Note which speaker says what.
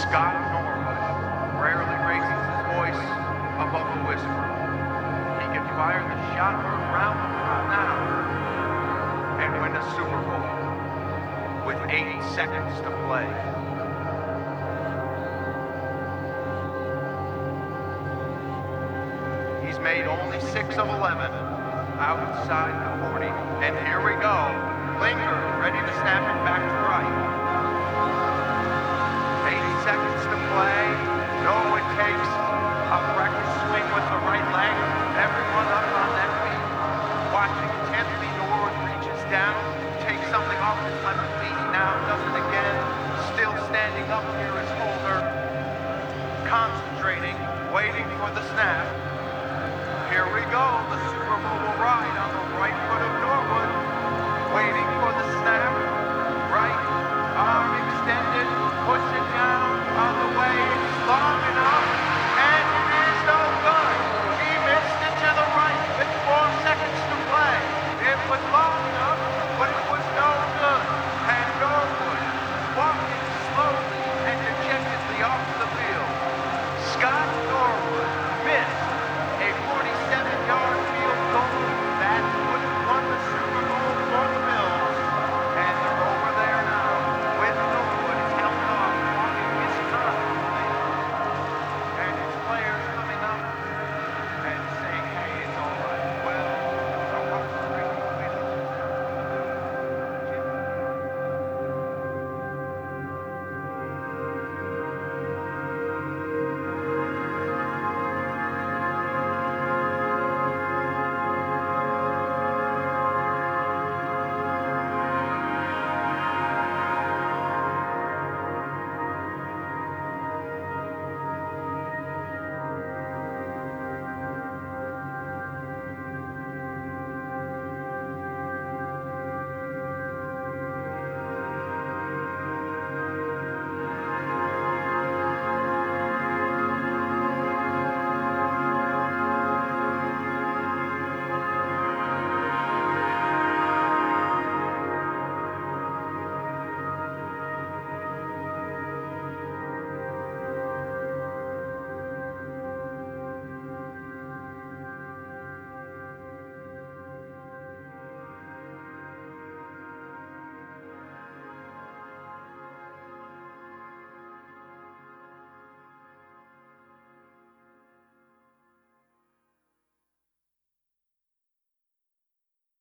Speaker 1: Scott Norwood rarely raises his voice above a whisper. He can fire the shot heard round the world now and win a Super Bowl with 8 seconds to play. He's made only 6 of 11 outside the 40, and here we go. Linger ready to snap it back to right. 8 seconds to play. No, it takes a reckless swing with the right leg. Everyone up on that feet. Watching intently, Norwood reaches down, takes something off his left feet, now does it again. Still standing up, here is Holder, concentrating, waiting for the snap.